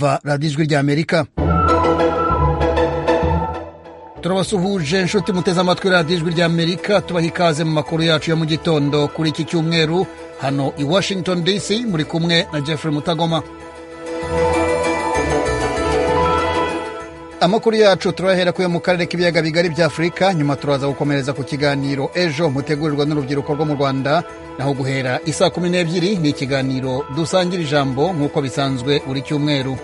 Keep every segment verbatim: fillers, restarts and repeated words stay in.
kumva radiyo ijwi ry'Amerika. Turabasuhuje inshuti muteze amatwi radiyo ijwi ry'Amerika, tubaha ikaze mu makuru yacu ya mu gitondo kuri iki cyumweru hano i Washington D C. Muri kumwe na Jeffrey Mutagoma. Amakuru yacu turahera kuyo mu karere k'ibiyaga bigari bya Afurika, nyuma turaza gukomereza ku kiganiro ejo mutegurirwa n'urubyiruko rwo mu Rwanda, naho guhera isaa kumi n'ebyiri ni ikiganiro dusangira ijambo nk'uko bisanzwe buri cyumweru.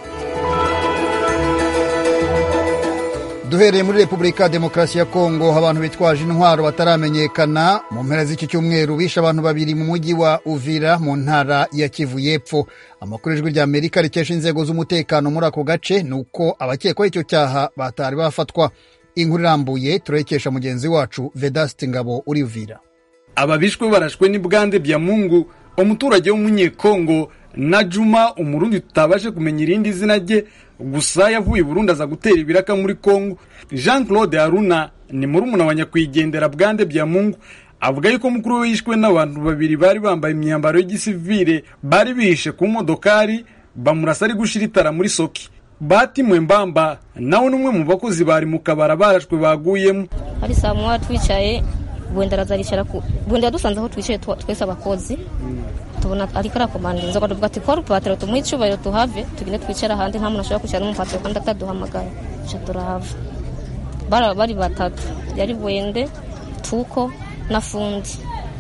Duhereye muri Repubulika Demokarasi ya Kongo, abantu bitwaje intwaro bataramenyekana mu mpera z'iki cyumweru bishe abantu babiri mu mujyi wa Uvira mu ntara ya Kivu y'Epfo. Amakuru y'ijwi ry'Amerika rikesha inzego z'umutekano muri ako gace nuko abakekwaho icyo cyaha batari bafatwa. Inkuru irambuye turekesha mugenzi wacu Vedaste Ngabo uri Uvira. Ababishwe barashwe ni Bwande bya Mungu, umuturage w'umunyekongo, na Juma, umurundi tutabashe kumenya irindi zina rye, gusa yavuye Burundi aza gutera ibiraka muri Kongo. Jean Claude Aruna ni murumuna wa nyakwigendera Bwande bya Mungu, avuga yuko mukuru we yishwe n'abantu babiri bari bambaye imyambaro y'igisivile, bari bihishe ku modokari bamurasa ari gushira itara muri Soki. Bati Mwembamba nawe numwe mu bakozi bari mu kabara barashwe baguyemo. Hari saa mwa twicaye Bwende arazaricara ku Bwende yadusanze aho twicaye twese abakozi, tubona ariko arakomanda inzoga, tuvuga ati ko rupatero tumwicubahiro tuhave tugine twicara handi nta muntu ashobora kwishyira n'umufatiro kandi ataduhamagaye. Cyo turahava bara bari batatu, yari Bwende, Tuko na Fundi.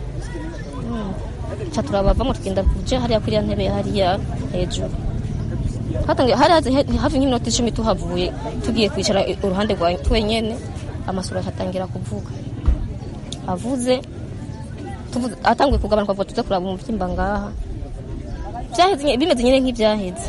Cyo turabava mu tugenda kuje hariya kuri ya ntebe hariya hejuru. Hatangiye hari hafi nk'iminota icumi tuhavuye tugiye kwicara uruhande rwa twenyene, amasura hatangira kuvuga. Avuze tuvuze atangiye kugabanuka ngo tuze kuraba umubyimba ngaha. Byaheze bimeze nyine nk'ibyaheze.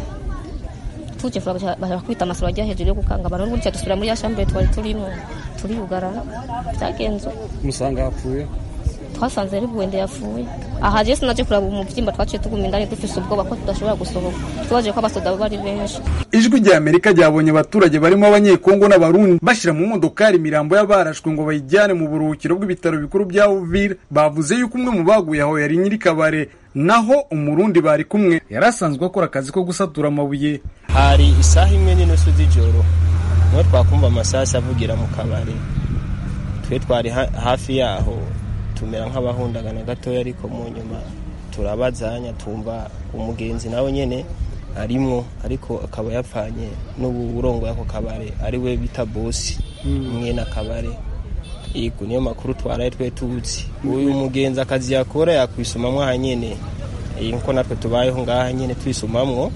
Tuje kuraba barakwita amasura ajya hejuru yo gukanga abantu n'ubundi cyadusubira muri ya chambre twari turimo turi ugarana. Byagenzo musanga yapfuye. Twasanze ari Bwende yapfuye. Aha je sinaje kuraba umubyimba twaciye tuguma indani dufise ubwoba ko tudashobora gusohoka. Tubaje ko abasoda bari benshi. Ijwi rya Amerika ryabonye abaturage barimo abanyekongo n'abarundi bashira mu modokari imirambo y'abarashwe ngo bayijyane mu buruhukiro bw'ibitaro bikuru bya Uvira. Bavuze yuko umwe mu baguye aho yari nyiri kabare, naho umurundi bari kumwe yarasanzwe akora akazi ko gusatura amabuye. Hari isaha imwe n'inusu z'ijoro mwe twakumva amasasi avugira mu kabare, twe twari hafi yaho tumera nk'abahundagana gatoya, ariko mu nyuma turabazanya tumva umugenzi nawe nyene arimwo, ariko akaba yapfanye n'uburongo yako kabare ari we bita bosi mwe na kabare. Iko niyo makuru twaraye twe tuzi. Uyu mugenzi akazi yakora yakwisumamwo hanyene, inko natwe tubayeho ngaha nyene twisumamwo.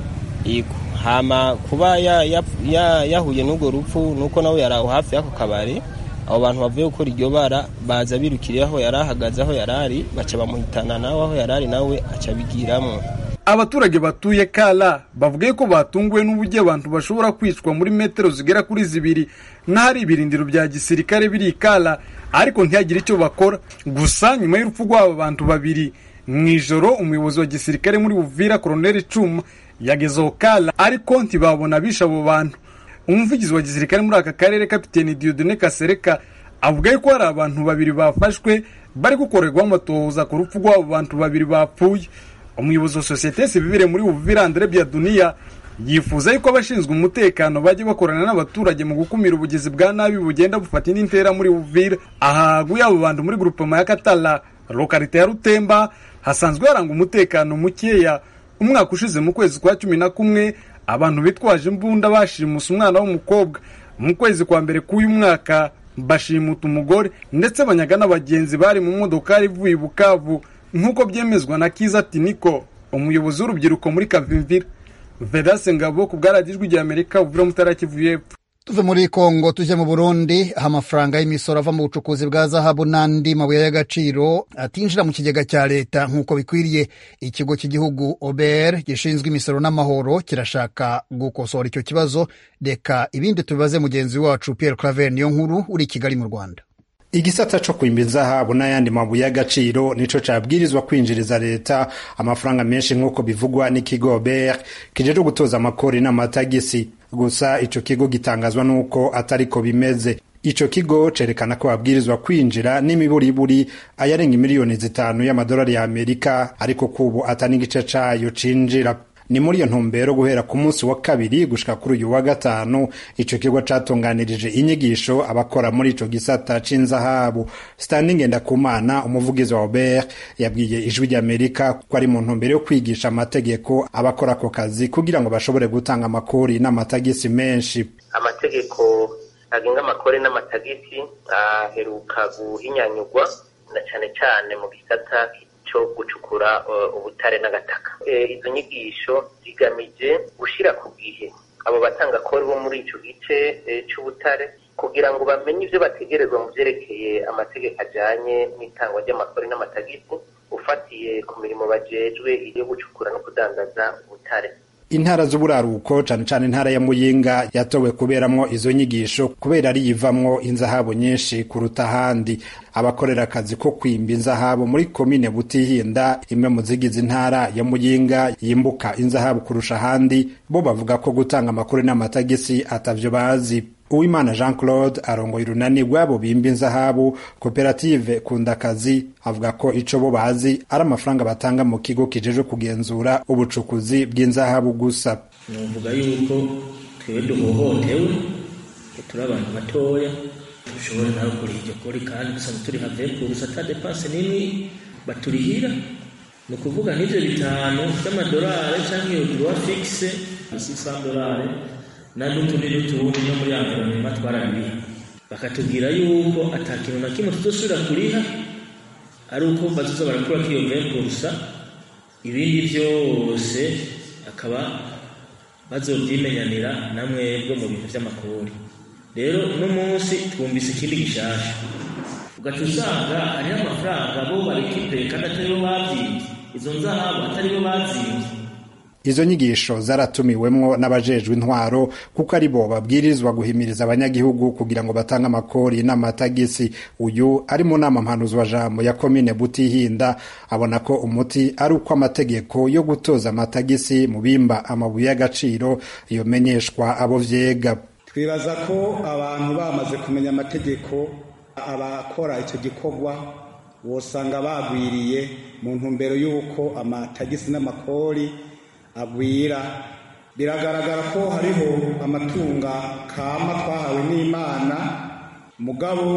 Iko hama kuba ya yahuye n'ugo rupfu nuko nawe yaraho hafi yako kabare, abo bantu bavuye gukora iryo bara baza birukiriye aho yarahagaze aho yarari, baca bamuhitana nawe aho yarari nawe aca bigiramo. Abaturage batuye Kala bavuga ko batunguwe n'uburyo abantu bashobora kwicwa muri metero zigera kuri zibiri, n'ahari ibirindiro bya gisirikare biri Kala, ariko ntihagire icyo bakora. Gusa nyuma y'urupfu rw'abo bantu babiri mwijoro, umuyobozi wa gisirikare muri Uvira Colonel Chuma yagezeho Kala, ariko ntibabona bisha abo bantu. Umuvugizi wa gisirikare muri aka karere Kapiteni Dieudonné Kasereka avuga ko hari abantu babiri bafashwe bari gukorerwa amatohoza ku rupfu rw'abo bantu babiri bapfuye. Umuyobozi wa societe civile muri Uvira Andre Biadunia yifuza yuko abashinzwe umutekano bajye bakorana n'abaturage mu gukumira ubugizi bwa nabi bugenda bufata indi ntera muri Uvira. Ahaguye abo bantu muri groupement ya Katala, lokalite ya Rutemba, hasanzwe haranga umutekano mukeya. Umwaka ushize mu kwezi kwa cumi na kumwe abantu bitwaje imbunda bashimusa umwana w'umukobwa. Mu kwezi kwa mbere k'uyu mwaka bashimuta umugore ndetse banyaga n'abagenzi bari mu modokari ivuye Bukavu, nk'uko byemezwa na Kiza Tiniko, umuyobozi w'urubyiruko muri Kavimvira. Vedaste Ngabo ku bwaragijwe rya Amerika, Uvira mu Ntara ya Kivu y'Epfo. Tuve muri Kongo tuje mu Burundi, aho amafaranga y'imisoro ava mu bucukuzi bwa zahabu n'andi mabuye y'agaciro atinjira mu kigega cya leta nk'uko bikwiriye. Ikigo cy'igihugu O B R gishinzwe imisoro n'amahoro kirashaka gukosora icyo kibazo. Reka ibindi tubibaze mugenzi wacu Pierre Claver niyo nkuru uri i Kigali mu Rwanda. Igisata cyo kwimba zahabu n'ayandi mabuye y'agaciro nico cabwirizwa kwinjiriza leta amafaranga menshi nk'uko bivugwa n'ikigo O B R kijeje gutoza amakori n'amatagisi. Gusa ico kigo gitangazwa nuko atariko bimeze. Ico kigo cerekana ko babwirizwa kwinjira n'imiburiburi ayarenga miliyoni zitanu y'amadolari ya Amerika, ariko kubu atani gice cayo cinjira. ni muri iyo ntumbero guhera ku munsi wa kabiri gushika kuri uyu wa gatanu ico kigo catunganirije inyigisho abakora muri ico gisata c'inzahabu. Stanley Ngendakumana umuvugizi wa Obert yabwiye ijwi ry'Amerika ko ari mu ntumbero yo kwigisha amategeko abakora ako kazi kugira ngo bashobore gutanga amakori n'amatagisi menshi. Amategeko agenga amakori n'amatagisi aheruka guhinyanyurwa na cyane cyane mu gisata cyo gucukura uh, ubutare n'agataka. E, izo nyigisho zigamije gushira ku gihe abo batanga kori bo muri ico gice e, c'ubutare kugira ngo bamenye ivyo bategerezwa mu vyerekeye amategeko ajanye n'itangwa ry'amakori n'amatagisi ufatiye ku mirimo bajejwe iyo gucukura no kudandaza ubutare. Intara z'uburaruko cane cane intara ya Muyinga yatowe kuberamwo izo nyigisho kubera ari yivamwo inzahabu nyinshi kuruta ahandi. Abakorera akazi ko kwimba inzahabu muri komine Butihinda imwe mu zigize intara ya Muyinga yimbuka inzahabu kurusha ahandi bo bavuga ko gutanga amakuru n'amatagisi atavyo bazi. Uwimana Jean Claude arongoye urunani rw'abo bimba inzahabu koperative Kundakazi avuga ko ico bo bazi ari amafaranga batanga mu kigo kijejwe kugenzura ubucukuzi bw'inzahabu gusa. Nuvuga yuko twe duhohotewe turi abantu batoya dushobora nawe kuri iryo kori kandi gusa turi have kurusa ta depense nini baturihira no kuvuga n'ivyo bitanu by'amadolari canke iyo droit fixe six cents dollars na n'utundi n'utundi no muri environnement twarabiha bakatubwira yuko atakintu na kimwe tuzosubira kuriha ari uko bazoza barakura kiyo vingt pour cent ibindi vyose akaba bazovyimenyanira namwe bwo mu bintu vy'amakori. Rero no munsi twumvise ikindi gishasha ugaca usanga ari amafaranga bo barikipe kandi atari bo bavyimvye izo nzahabu atari bo bazimvye. Izo nyigisho zaratumiwemwo n'abajejwe intwaro kuko ari bo babwirizwa guhimiriza abanyagihugu kugira ngo batange amakori n'amatagisi. Uyu ari mu nama mpanuzwa jambo ya komine Butihinda abona ko umuti ari uko amategeko yo gutoza amatagisi mu bimba amabuye y'agaciro yomenyeshwa abo vyega. Twibaza ko abantu bamaze kumenya amategeko abakora icyo gikorwa wosanga bagwiriye mu ntumbero y'uko amatagisi n'amakori agwira. Biragaragara ko hariho amatunga kama twahawe n'Imana mugabo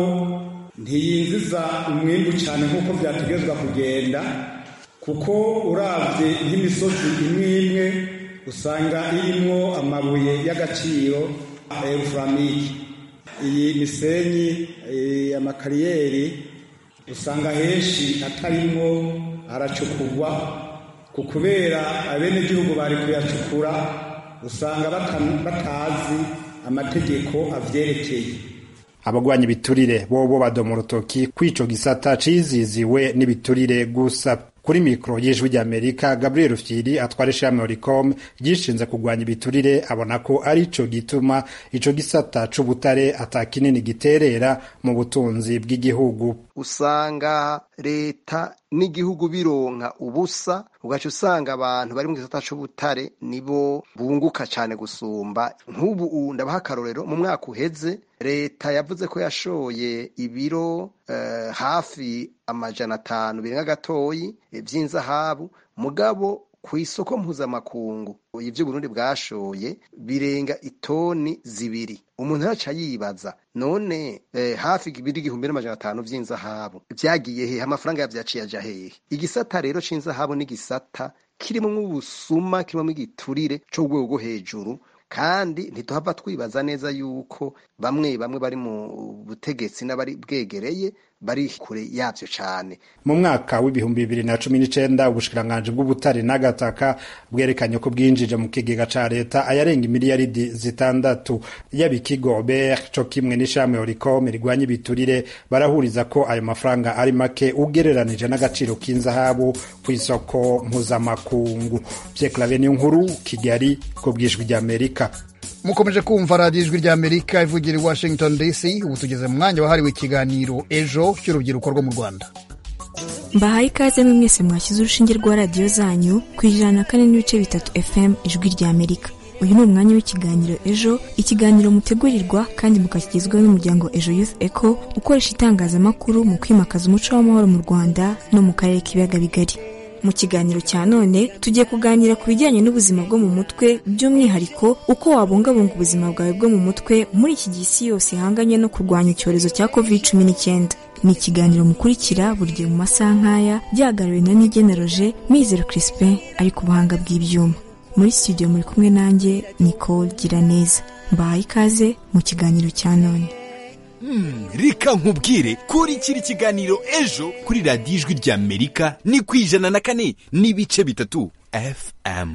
ntiyinjiza umwimbu cyane nk'uko byategezwa kugenda kuko uravye nk'imisozi imwe imwe usanga irimwo amabuye y'agaciro euramike. Iyi misenyi amakariyeri usanga henshi atarimwo aracukurwa kukubera abene gihugu bari kuyacukura usanga batazi amategeko avyerekeye. Abagwanya ibiturire bobo badoma urutoki kwico gisata ciziziwe n'ibiturire gusa. Kuri mikro y'ijwi ry'Amerika Gabriel Rufyiri atwara ishami Oricom gishinze kugwanya ibiturire abona ko ari ico gituma ico gisata c'ubutare atakinini giterera mu butunzi bw'igihugu. Usanga leta n'igihugu bironka ubusa ugaca usanga abantu bari mu gisata c'ubutare nibo bunguka cyane gusumba. Nk'ubu ndabaha akarorero mu mwaka uheze leta yavuze ko yashoye ibiro uh, hafi amajana atanu birenga gatoyi vy'inzahabu mugabo ku isoko mpuzamakungu ivyo Burundi bwashoye birenga itoni zibiri. Umuntu araca yibaza none eh, hafi ibiri igihumbi n'amajana atanu vy'inzahabu vyagiye hehe, amafaranga yavyaciye aja hehe? Igisata rero c'inzahabu n'igisata kirimo ubusuma kirimo igiturire cyo rwego rwo hejuru kandi ntituhava twibaza neza yuko bamwe bamwe bari mu butegetsi n'abari bwegereye bari kure yavyo cyane. Mu mwaka w'ibihumbi bibiri na cumi n'icenda ubushikiranganji bw'ubutare n'agataka bwerekanye ko bwinjije mu kigega ca leta ayarenga miliyaridi zitandatu. Yabikigo Obert co kimwe n'ishami Oricom rigwanya ibiturire barahuriza ko ayo mafaranga ari make ugereranije n'agaciro k'inzahabu ku isoko mpuzamakungu. Pierre Claver Nkuru, Kigali, ku bw'ijwi ry'Amerika. Mukomeje kumva radiyo ijwi ry'Amerika ivugira i Washington D C. Ubu tugeze mu mwanya wahariwe ikiganiro ejo cy'urubyiruko rwo mu Rwanda. Mbahaye ikaze mwe mwese mwashyize urushinge rwa radiyo zanyu ku ijana na kane n'ibice bitatu F M ijwi ry'Amerika. Uyu ni umwanya w'ikiganiro ejo, ikiganiro mutegurirwa kandi mukakigezwaho n'umuryango Ejo Youth Echo ukoresha itangazamakuru mu kwimakaza umuco w'amahoro mu Rwanda no mu karere k'ibiyaga bigari. Mu kiganiro cya none tugiye kuganira ku bijyanye n'ubuzima bwo mu mutwe, by'umwihariko uko wabungabunga ubuzima bwawe bwo mu mutwe muri iki gihe isi yose ihanganye no kurwanya icyorezo cya covid cumi n'icyenda. Ni ikiganiro mukurikira buri gihe mu masaha nk'aya, byagariwe na Nigena Roger, Mizero Crispin ari ku buhanga bw'ibyuma. Muri studio muri kumwe nanjye Nicole Giraneza. Mbahaye ikaze mu kiganiro cya none. Hmm, reka nkubwire kuri kiri kiganiro ejo kuri radiyo ijwi rya Amerika ni ku ijana na kane n'ibice bitatu F M.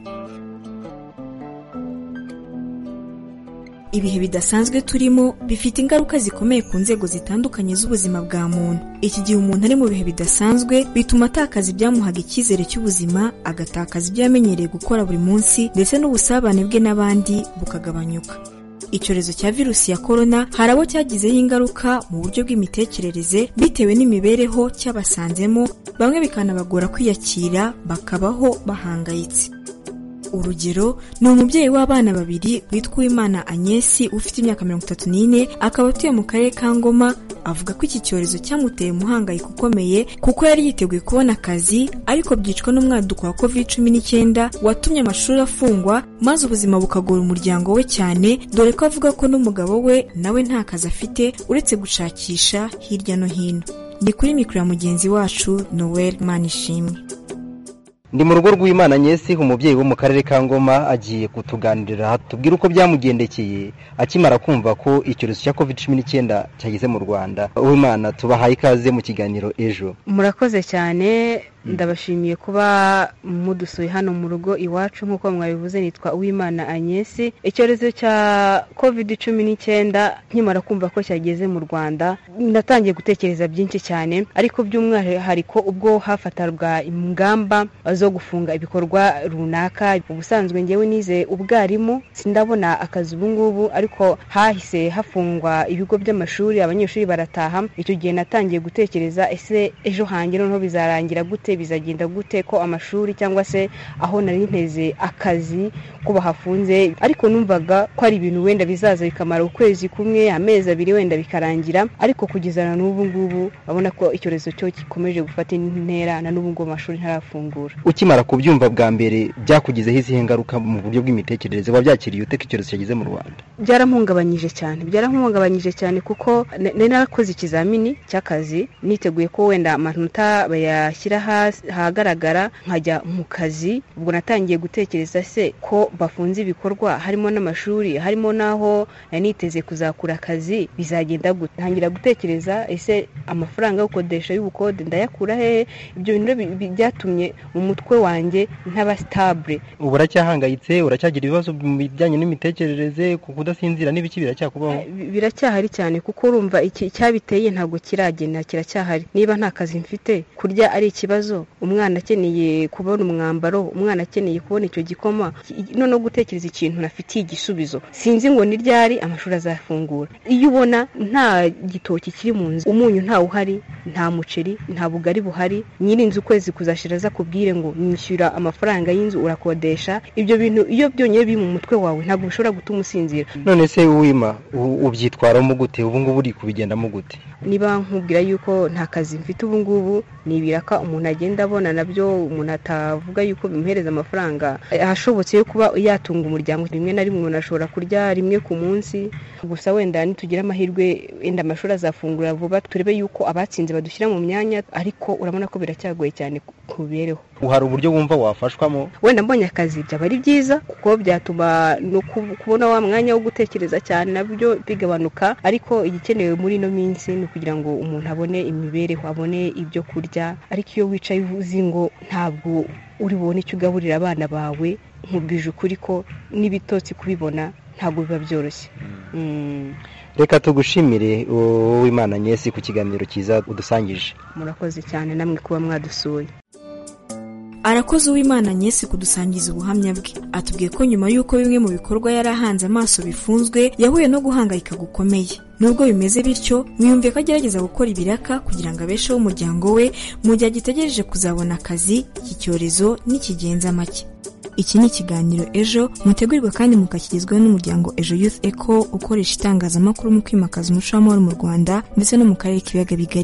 Ibihe bidasanzwe turimo bifite ingaruka zikomeye ku nzego zitandukanye z'ubuzima bwa muntu. Iki gihe umuntu ari mu bihe bidasanzwe bituma atakaza ibyamuhaga icyizere cy'ubuzima, agatakaza ibyo yamenyereye gukora buri munsi, ndetse n'ubusabane bwe n'abandi bukagabanyuka. Icyorezo cya virusi ya corona hari abo cyagizeho ingaruka mu buryo bw'imitekerereze bitewe n'imibereho cyabasanzemo, bamwe bikanabagora kwiyakira bakabaho bahangayitse. Urugero ni umubyeyi w'abana babiri witwa Uwimana Agnes ufite imyaka mirongo itatu n'ine, akaba atuye mu karere ka Ngoma. Avuga ko iki cyorezo cyamuteye umuhangayiko ukomeye kuko yari yiteguye kubona akazi, ariko byicwa n'umwaduko wa covid cumi n'icyenda watumye amashuri afungwa, maze ubuzima bukagora umuryango we cyane, dore ko avuga ko n'umugabo we nawe nta kazi afite uretse gushakisha hirya no hino. Ni kuri mikoro ya mugenzi wacu Noel Manishimwe. Ndi mu rugo rw'Imana Agnes, umubyeyi wo mu karere ka Ngoma, agiye kutuganirira tubwire uko byamugendekeye akimara kumva ko icyorezo cya covid cumi n'icyenda cyageze mu Rwanda. Uwimana, tubahaye ikaze mu kiganiro ejo. Murakoze cyane, ndabashimiye kuba mudusuye hano mu rugo iwacu. Nk'uko mwabivuze, nitwa Uwimana Agnes. Icyorezo cya covid cumi n'icyenda nkimara kumva ko cyageze mu Rwanda, natangiye gutekereza byinshi cyane, ariko by'umwihariko ubwo hafatarwa ingamba zo gufunga ibikorwa runaka. Ubusanzwe ngewe nize ubwarimu, sindabona akazi ubu ngubu, ariko hahise hafungwa ibigo by'amashuri, abanyeshuri barataha. Icyo gihe natangiye gutekereza, ese ejo hanjye noneho bizarangira gute, bizagenda gute ko amashuri cyangwa se aho nari nteze akazi ko bahafunze. Ariko numvaga ko ari ibintu wenda bizaza bikamara ukwezi kumwe, amezi abiri wenda bikarangira, ariko kugeza na n'ubu ngubu babona ko icyorezo cyo gikomeje gufata intera, na n'ubu ngo amashuri ntarafungura. Ukimara kubyumva bwa mbere byakugizeho izihe ngaruka mu buryo bw'imitekerereze? Wabyakiriye ute ko icyorezo cyageze mu Rwanda? Byarampungabanyije cyane, byarampungabanyije cyane kuko nari narakoze ikizamini cy'akazi, niteguye ko wenda amanota bayashyira hagaragara nkajya mu kazi. Ubwo natangiye gutekereza, se ko bafunze ibikorwa harimo n'amashuri, harimo naho niteze kuzakura akazi, bizagenda gute? Ntangira gutekereza, ese amafaranga yo gukodesha y'ubukode ndayakura hehe? Ibyo bintu byatumye mu mutwe wanjye ntaba stable. Ubu uracyahangayitse, uracyagira ibibazo mu bijyanye n'imitekerereze, kudasinzira n'ibiki biracyakubaho? Biracyahari cyane, kuko urumva iki cyabiteye ntabwo kiragenda, kiracyahari. Niba nta kazi mfite, kurya ari ikibazo, umwana akeneye kubona umwambaro, umwana akeneye kubona icyo gikoma, none gutekereza ikintu nafitiye igisubizo. Sinzi ngo ni ryari amashuri azafungura. Iyo ubona nta gitoki kiri mu nzu, umunyu nta uhari, nta muceri, nta bugari buhari, nyiri inzu ukwezi kuzashira za kubwire ngo nishyura amafaranga y'inzu urakodesha, ibyo bintu iyo byonyine biri mu mutwe wawe ntabwo bishobora gutuma usinzira. None se Uwima, ubyitwaramo gute? Ubu ngubu uri kubigendamo gute? Niba nkubwira yuko nta kazi mfite ubu ngubu, ni ibiraka umuntu agenda abona, nabyo umuntu atavuga yuko bimuhereza amafaranga ahashobotse yo kuba yatunga umuryango. Rimwe na rimwe umuntu ashobora kurya rimwe ku munsi. Gusa wenda nitugira amahirwe, wenda amashuri azafungura vuba, turebe yuko abatsinze badushyira mu myanya, ariko urabona ko biracyagoye cyane ku bibereho. Uhari uburyo wumva wafashwamo? Wenda mbonye akazi byaba ari byiza, kuko byatuma no kubona wa mwanya wo gutekereza cyane nabyo bigabanuka, ariko igikenewe muri ino minsi ni kugira ngo umuntu abone imibereho, abone ibyo kurya. Ariko iyo wicaye uzi ngo ntabwo uri bubone icyo ugaburira abana bawe, nkubwije ukuri ko n'ibitotsi kubibona ntabwo biba byoroshye. Mm. Reka tugushimire Uwimana Agnes ku kiganiro cyiza udusangije. Murakoze cyane namwe kuba mwadusuye. Arakoze Uwimana Agnes kudusangiza ubuhamya bwe. Atubwiye ko nyuma y'uko bimwe mu bikorwa yarahanze amaso bifunzwe, yahuye no guhangayika gukomeye. Nubwo bimeze bityo, mwiyumviye ko agerageza gukora ibiraka kugira ngo abesheho umuryango we mu gihe agitegereje kuzabona akazi, iki cyorezo n'ikigenza make. Iki ni ikiganiro ejo, mutegurirwa kandi mukakigezwaho n'umuryango Ejo Youth Echo ukoresha itangazamakuru mu kwimakaza umuco w'amahoro mu Rwanda ndetse no mu karere k'ibiyaga bigari.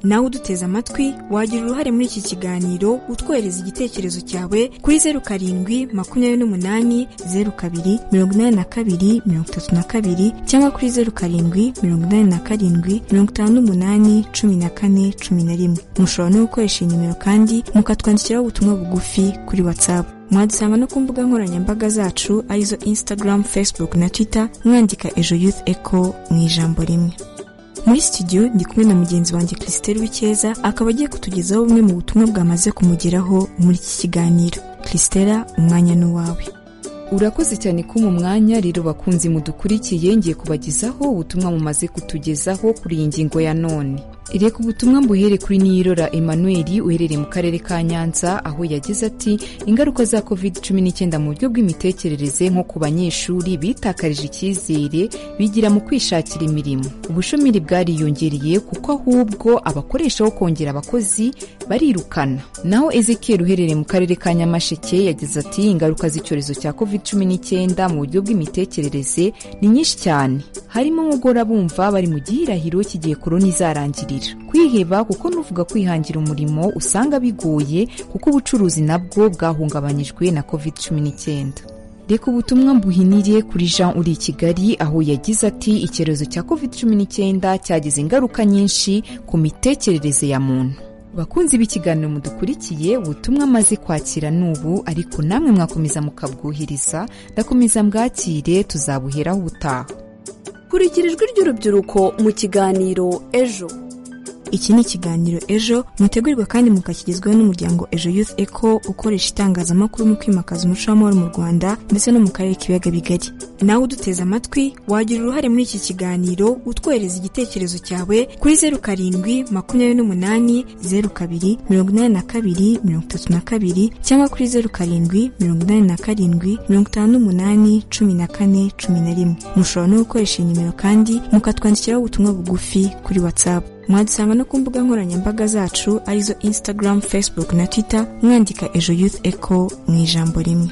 nawe uduteze amatwi wagira uruhare muri iki kiganiro utwohereza igitekerezo cyawe kuri zeru karindwi makumyabiri n'umunani zeru kabiri mirongo inani na kabiri mirongo itatu na kabiri cyangwa kuri zeru karindwi mirongo inani na karindwi mirongo itanu n'umunani cumi na kane cumi na rimwe. Mushobora no gukoresha iyi nimero kandi mukatwandikiraho ubutumwa bugufi kuri WhatsApp. Mwadusanga no ku mbuga nkoranyambaga zacu arizo Instagram, Facebook na Twitter mwandika Ejo Youth Echo mu ijambo rimwe. Muri studio ndi kumwe na mugenzi wanjye Christelle Wikeza akaba agiye kutugezaho bumwe mu butumwa bwamaze kumugeraho muri iki kiganiro. Christelle, umwanya ni wawe. Urakoze cyane ko mu mwanya rero bakunzi mudukurikiye ngiye kubagezaho ubutumwa mumaze kutugezaho kuri iyi ngingo ya none. Ireka ubutumwa mbuhere kuri Niyirora Emmanuel uherereye mu karere ka Nyanza aho yagize ati ingaruka za covid cumi n'icyenda mu buryo bw'imitekerereze nko ku banyeshuri bitakarije icyizere bigira mu kwishakira imirimo. Ubushomeri bwariyongereye kuko ahubwo abakoreshaho kongera abakozi barirukana. Naho Ezekiel uherereye mu karere ka Nyamasheke yagize ati ingaruka z'icyorezo cya covid cumi n'icyenda mu buryo bw'imitekerereze ni nyinshi cyane. Harimo nk'ugora bumva bari mu gihirahiro kigiye korona izarangirira. Kwiheba kuko nuvuga kwihangira umurimo usanga bigoye kuko ubucuruzi nabwo bwahungabanyijwe na covid cumi n'icyenda. Reka ubutumwa mbuhinire kuri Jean uri Kigali aho yagize ati icyorezo cya covid cumi n'icyenda cyagize ingaruka nyinshi ku mitekerereze ya muntu. Bakunzi b'ikiganiro mudukurikiye ubutumwa maze kwakira nubu ariko namwe mwakomeza mukabwuhiriza ndakomeza mbwakire tuzabuheraho ubutaha. Kurikira ijwi ry'urubyiruko mu kiganiro Ejo. Iki ni ikiganiro Ejo mutegurirwa kandi mukakigezwaho n'umuryango Ejo Youth Echo ukoresha itangazamakuru mu kwimakaza umuco w'amahoro mu Rwanda ndetse no mu karere k'ibiyaga bigari. Nawe uduteze amatwi wagira uruhare muri iki kiganiro utwohereza igitekerezo cyawe kuri zeru karindwi makumyabiri n'umunani zeru kabiri mirongo inani na kabiri mirongo itatu na kabiri cyangwa kuri zeru karindwi mirongo inani na karindwi mirongo itanu n'umunani cumi na kane cumi na rimwe. Mushobora no gukoresha iyi nimero kandi mukatwandikiraho ubutumwa bugufi kuri WhatsApp. Mwadusanga no ku mbuga nkoranyambaga zacu arizo Instagram, Facebook na Twitter mwandika Ejo Youth Echo mu ijambo rimwe.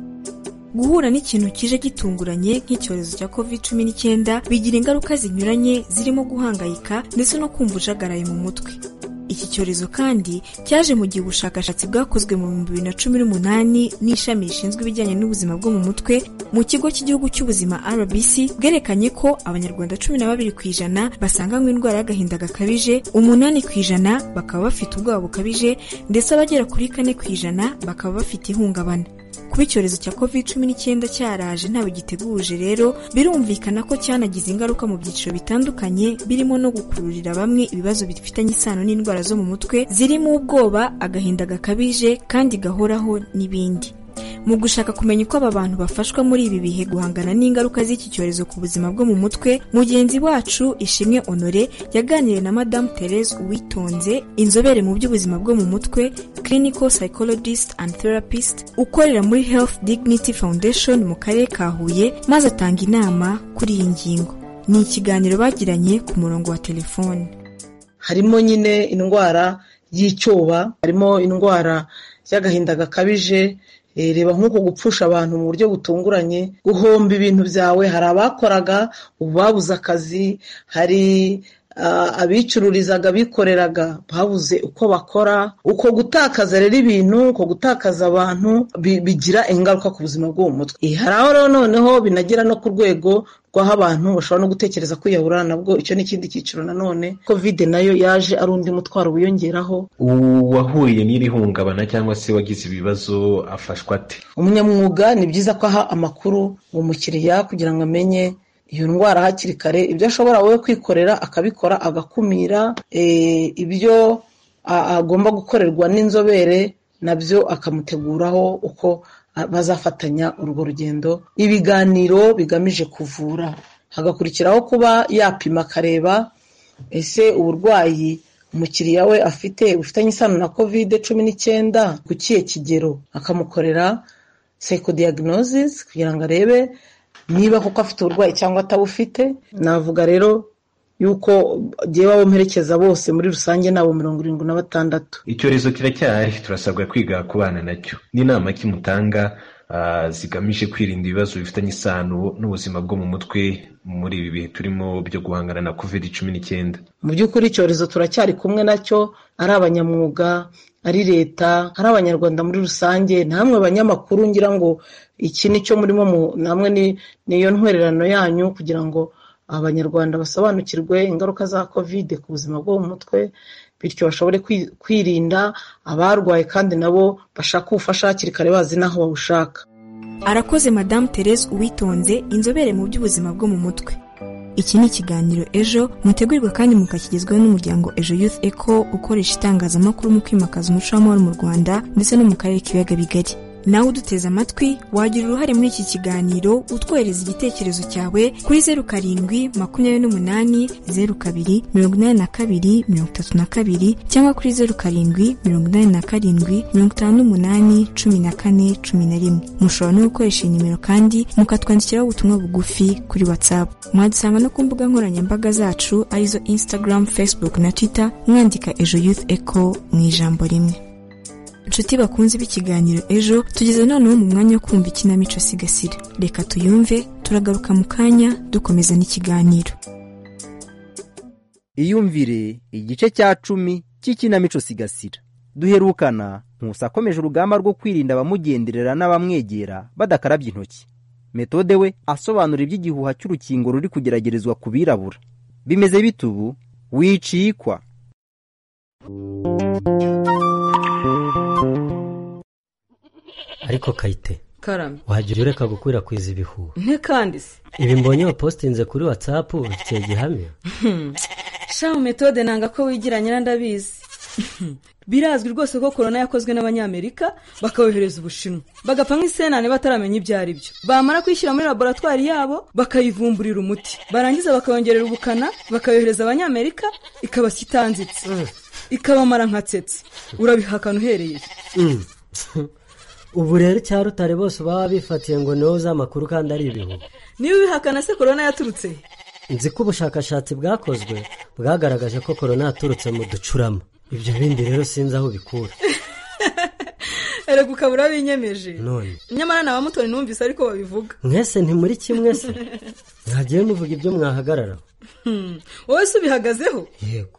Guhura n'ikintu kije gitunguranye nk'icyorezo cya covid cumi n'icyenda bigira ingaruka zinyuranye zirimo guhangayika ndetse no kumva ujagaraye mu mutwe. Iki cyorezo kandi cyaje mu gihe ubushakashatsi bwakozwe mu bihumbi bibiri na cumi n'umunani n'ishami rishinzwe ibijyanye n'ubuzima bwo mu mutwe mu kigo cy'igihugu cy'ubuzima R B C bwerekanye ko abanyarwanda cumi na babiri ku ijana basanganywe indwara y'agahinda gakabije, umunani ku ijana bakaba bafite ubwoba bukabije ndetse abagera kuri kane ku ijana bakaba bafite ihungabana. Kuba icyorezo cya covid cumi n'icyenda cyaraje ntawe giteguje rero birumvikana ko cyanagize ingaruka mu byiciro bitandukanye birimo no gukururira bamwe ibibazo bifitanye isano n'indwara zo mu mutwe zirimo ubwoba, agahinda gakabije kandi gahoraho n'ibindi. Mu gushaka kumenya uko aba bantu bafashwa muri ibi bihe guhangana n'ingaruka z'iki cyorezo ku buzima bwo mu mutwe, mugenzi wacu Ishimwe Honore yaganiriye na Madame Therese Uwitonze, inzobere mu by'ubuzima bwo mu mutwe, clinical psychologist and therapist, ukorera muri Health Dignity Foundation mu karere ka Huye, maze atanga inama kuri iyi ngingo. Ni ikiganiro bagiranye ku murongo wa telefone. Harimo nyine indwara y'icyoba, harimo indwara y'agahinda gakabije, reba nk'uko gupfusha abantu mu buryo butunguranye, guhomba ibintu byawe. Hari abakoraga ubu babuze akazi, hari abicururizaga bikoreraga babuze uko bakora. Uko gutakaza rero ibintu, uko gutakaza abantu bigira ingaruka ku buzima bwo mu mutwe. Hari aho rero noneho binagera no ku rwego rw'aho abantu bashobora no gutekereza kwiyahura, nabwo icyo ni ikindi cyiciro nanone. Covid nayo yaje ari undi mutwaro wiyongeraho. Uwahuye n'iri hungabana cyangwa se wagize ibibazo afashwa ate? Umunyamwuga ni byiza ko aha amakuru umukiriya kugira ngo amenye iyo ndwara hakiri kare, ibyo ashobora wowe kwikorera akabikora, agakumira ibyo agomba gukorerwa n'inzobere nabyo akamuteguraho uko bazafatanya urwo rugendo. Ibiganiro bigamije kuvura, hagakurikiraho kuba yapima akareba ese uburwayi umukiriya we afite bufitanye isano na covid cumi n'icyenda ku kihe kigero, akamukorera psychodiagnosis kugira ngo arebe niba kuko afite uburwayi cyangwa atabufite. Navuga rero yuko giye babo mperekeza bose muri rusange nabo mirongo irindwi na batandatu. Icyorezo kiracyari, turasabwa kwiga kubana nacyo. Ni inama kimutanga uh, zigamije kwirinda ibibazo bifitanye isano n'ubuzima bwo mu mutwe muri ibi bihe turimo byo guhangana na covid cumi n'icyenda. Mu by'ukuri icyorezo turacyari kumwe nacyo, ari abanyamwuga, ari leta, ari abanyarwanda muri rusange, namwe abanyamakuru ngira ngo iki nicyo murimo namwe ni niyo ntwererano yanyu kugira ngo abanyarwanda basobanukirwe ingaruka za covid ku buzima bwo mu mutwe, bityo bashobore kwirinda abarwaye kandi nabo bashaka ubufasha hakiri kare bazi naho babushaka. Arakoze Madame Therese Uwitonze, inzobere mu by'ubuzima bwo mu mutwe. Iki ni ikiganiro Ejo mutegurirwa kandi mukakigezwaho n'umuryango Ejo Youth Echo ukoresha itangazamakuru mu kwimakaza umuco w'amahoro mu Rwanda ndetse no mu karere k'ibiyaga bigari. Nawe uduteze amatwi wagira uruhare muri iki kiganiro utwohereza igitekerezo cyawe kuri zeru karindwi makumyabiri n'umunani zeru kabiri mirongo inani na kabiri mirongo itatu na kabiri cyangwa kuri zeru karindwi mirongo inani na karindwi mirongo itanu n'umunani cumi na kane cumi na rimwe. Mushobora no gukoresha iyi nimero kandi mukatwandikiraho ubutumwa bugufi kuri WhatsApp. Mwadusanga no ku mbuga nkoranyambaga zacu arizo Instagram, Facebook na Twitter mwandika Ejo Youth Echo mu ijambo rimwe. Inshuti bakunze b'ikiganiro Ejo, tugeze noneho mu mwanya wo kumva ikinamico Sigasira. Reka tuyumve, turagaruka mu kanya dukomeza n'ikiganiro. Iyumvire igice cya cumi cy'ikinamico Sigasira. Duherukana Nkusi akomeje urugamba rwo kwirinda abamugenderera n'abamwegera badakarabye intoki. Metode we asobanura iby'igihuha cy'urukingo ruri kugeragerezwa ku birabura. Bimeze bitubu wicikwa. Ariko Kayite karame wagira ureka gukwirakwiza ibihuha nte kandi se ibi mbonye wapostinze kuri WhatsApp bifitiye gihamya shaho metode nanga ko wigiranye ndabizi birazwi rwose ko corona yakozwe n'abanyamerika bakayohereza ubushinwa bagapfa nk'isenane bataramenya ibyo ari byo bamara kwishyira muri laboratoire yabo bakayivumburira umuti barangiza bakayongerera ubukana bakayohereza abanyamerika ikabasitanzitse ikabamara nkatsetse urabihakana uhereye ubu rero cyarutare bose baba bifatiye ngo niwo uzamakuru kandi ari ibihuha. Niba ubihakana se corona yaturutse? Nzi ko ubushakashatsi bwakozwe bwagaragaje ko corona yaturutse mu ducurama. Ibyo bindi rero sinzi aho bikura. Ere gukabura binyemeje. None. Nyamara na bamutoni numvise ariko babivuga. Mwese nti muri kimwe se. Ntagiye muvuga ibyo mwahagarara. Hmm. Wowe se ubihagazeho? Yego.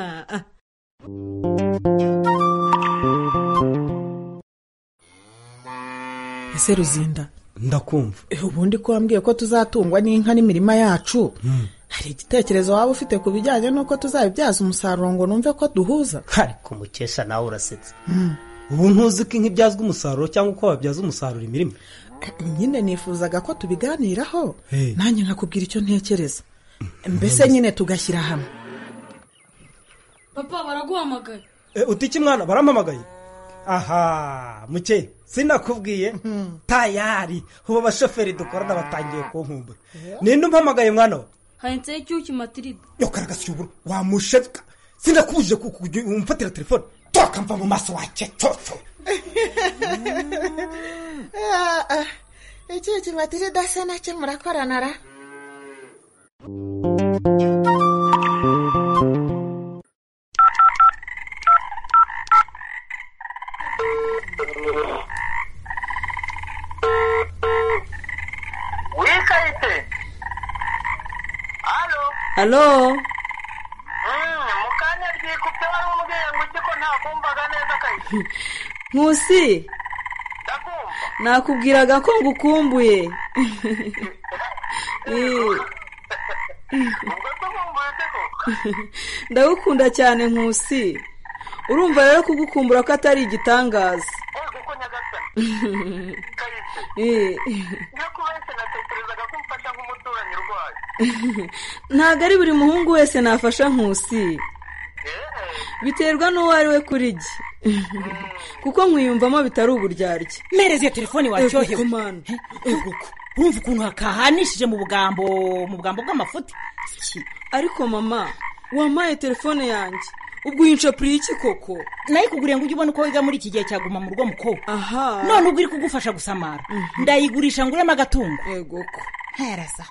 Ese Ruzinda ndakumva ubundi ko wambwiye ko tuzatungwa n'inka n'imirima yacu hari igitekerezo waba ufite ku bijyanye n'uko tuzabibyaza umusaruro ngo numve ko duhuza ariko mukesha nawe urasetse ubu ntuzi ko inka ibyazwa umusaruro cyangwa uko wabyaza umusaruro imirima nyine nifuzaga ko tubiganiraho nanjye nkakubwira icyo ntekereza mbese nyine tugashyira hamwe. Papa baraguhamagaye. Uti iki mwana barampamagaye? Aha muke sinakubwiye tayari ubu bashoferi dukorana batangiye kunkumbura ninde umpamagaye mwana we hanze cyuki Matrida yo karagashyubura wamusheka sinakuje kumfatira telefone tokamva mu maso wake toto iki Matrida se nacyo murakorana ra Hello. Mm, mukanya byikupye wari umubwiye ngo iki ko ntakumvaga neza kayi. Nkusi. Ndakumva. Nakubwiraga ko ngukumbuye. Eh. Ndagukunda cyane Nkusi. Urumva rero kugukumbura ko atari igitangaza. Ego ko nyagasani. Eh. Nakuwese natekerezaga ko mfasha nk'umuturanyi urwaye. Ntago ari buri muhungu wese nafasha Nkusi. Biterwa n'uwo ari we kuri gi. Kuko nkwiyumvamo bitari uburyarya. Mereze telefone wacyohewe. Ego ko. Urumva ukuntu hakahanishije mu bugambo mu bugambo bw'amafuti. Ariko mama, wampaye telefone yanjye. Ubwo uyinca pri iki koko? Nayi kuguriye ngo ujye uko wiga muri iki gihe cyaguma mu rugo muko. Aha. None ubwo iri kugufasha gusamara. Ndayigurisha ngurema agatungo. Ego ko. Hereza.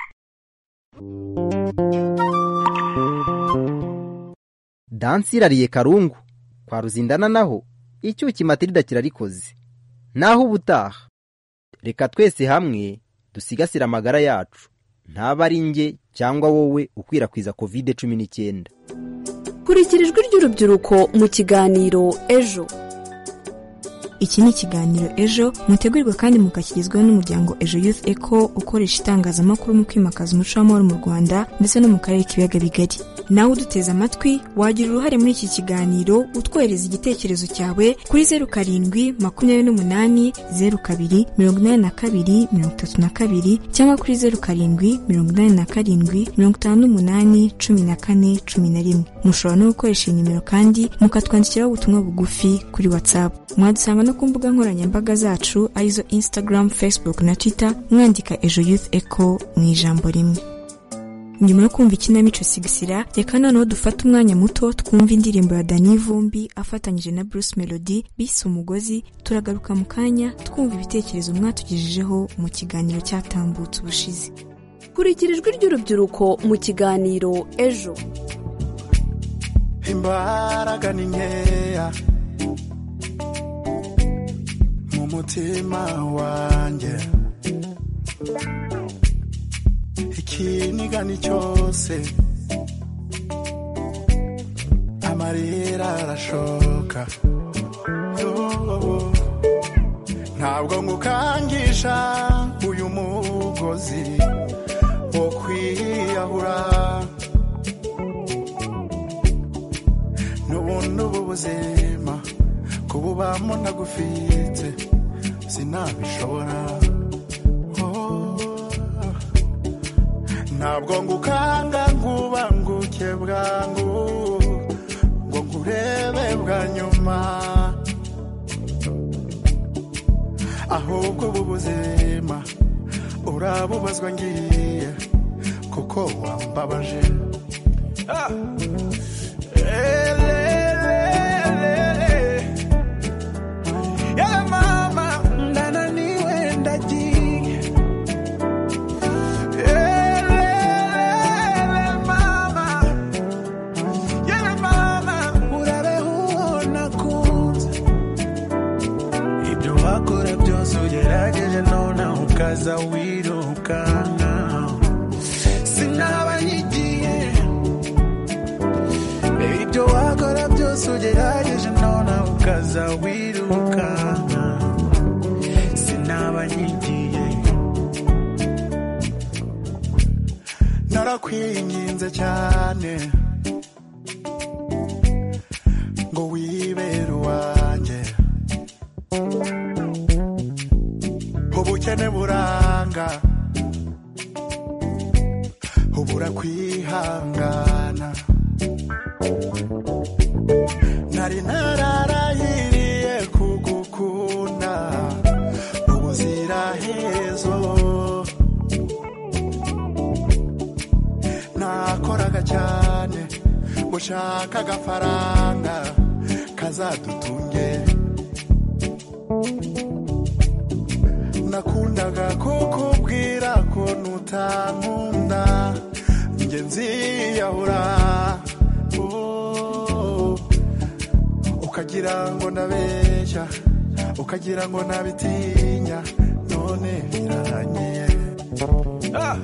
Dansi irariye Karungu kwa Ruzindana naho icyuki Matrida kirarikoze naho ubutaha reka twese hamwe dusigasire amagara yacu, ntaba ari njye cyangwa wowe ukwirakwiza covid cumi n'icyenda. kurikira ijwi ry'urubyiruko mu kiganiro ejo. Iki ni ikiganiro ejo mutegurirwa kandi mukakigezwaho n'umuryango Ejo Youth Echo ukoresha itangazamakuru mu kwimakaza umuco w'amahoro mu Rwanda ndetse no mu karere k'ibiyaga bigari. Nawe uduteze amatwi wagira uruhare muri iki kiganiro utwohereza igitekerezo cyawe kuri zeru karindwi makumyabiri n'umunani zeru kabiri mirongo inani na kabiri mirongo itatu na kabiri cyangwa kuri zeru karindwi mirongo inani na karindwi mirongo itanu n'umunani cumi na kane cumi na rimwe. Mushobora no gukoresha iyi nimero kandi mukatwandikiraho ubutumwa bugufi kuri WhatsApp. Mwadusanga no ku mbuga nkoranyambaga zacu arizo Instagram, Facebook na Twitter mwandika Ejo Youth Echo mu ijambo rimwe. Nyuma yo kumva ikinamico Sigisira, reka noneho dufata umwanya muto twumva indirimbo ya Dani Vumbi afatanyije na Bruce Melody bise Umugozi. Turagaruka mu kanya twumva ibitekerezo mwatugejejeho mu kiganiro cyatambutse ubushize. kurikira ijwi ry'urubyiruko mu kiganiro ejo. Imbaraga ni nkeya mu mutima wanjye, ikinigani cyose amarira arashoka, ntabwo ngukangisha uyu mugozi wo kwiyahura, n'ubundi ubu buzima kububamo ntagufite sinabishobora. Ntabwo ngukanga nkubanguke bwangu ngo nkurebe bwa nyuma, ahubwo ubu buzima urabubazwa ngiye kuko wambabaje. ah. Yeah, mama, ndananiwe ndagiye. Ugerageje none ukaza wirukana, sinaba nyigiye. Ibyo wakora byose ugerageje none ukaza wirukana, sinaba nyigiye. Narakwinginze cyane ngo wibere uwanjye, ubukene buranga ubura kwihangana, nari nararahiriye kugukunda ubuzirahezo, nakoraga cyane gushaka agafaranga kazadutunge, nakundaga kukubwira ko nutankunda njye nziyahura, oh, ukagira ngo ndabeshya, ukagira ngo nabitinya, none birarangiye. ah.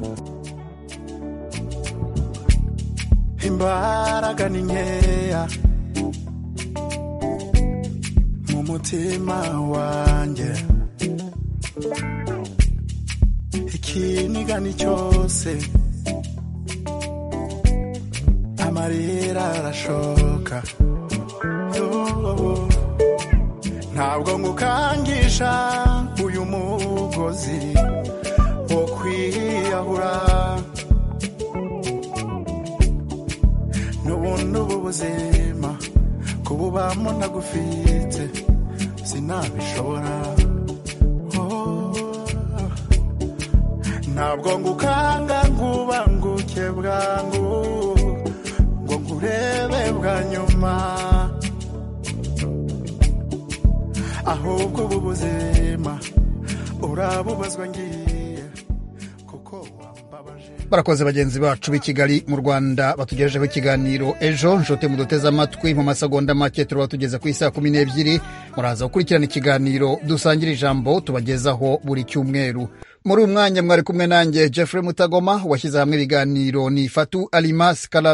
Imbaraga ni nkeya mu mutima wanjye, ikinigani cyose amarira arashoka, ntabwo ngukangisha uyu mugozi wo kwiyahura, n'ubundi ubu buzima kububamo ntagufite sinabishobora. Ntabwo ngukanga nkubanguke bwangu ngo nkurebe bwa nyuma, ahubwo ubu buzima urabubazwa ngiye kuko wambabaje. barakoze bagenzi bacu b'i Kigali mu Rwanda batugejejeho ikiganiro ejo. Nshote muduteze amatwi mu masegonda make turaba tugeze ku isaa kumi n'ebyiri. Muraza gukurikirana ikiganiro dusangira ijambo tubagezaho buri cyumweru. Muri uyu mwanya mwari kumwe nanjye Jeffrey Mutagoma, washyize hamwe ibiganiro ni Fatu Alimas Kalala.